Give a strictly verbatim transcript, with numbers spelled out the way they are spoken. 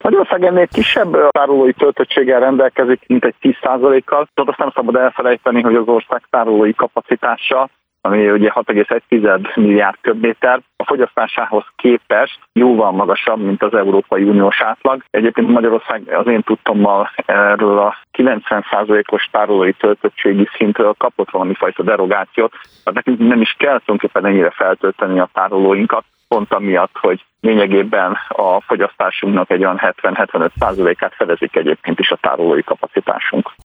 Magyarország ennél kisebb tárolói töltöttséggel rendelkezik, mint egy tíz százalékkal. Tehát azt nem szabad elfelejteni, hogy az ország tárolói kapacitása, ami ugye hat egész egy milliárd köbméter, a fogyasztásához képest jóval magasabb, mint az Európai Uniós átlag. Egyébként Magyarország az én tudtommal erről a kilencven százalékos tárolói töltöttségi szintről kapott valami fajta derogációt, tehát nekünk nem is kell tulajdonképpen ennyire feltölteni a tárolóinkat, pont amiatt, hogy lényegében a fogyasztásunknak egy olyan hetven-hetvenöt százalékát fedezik egyébként is a tárolói kapacitásunk.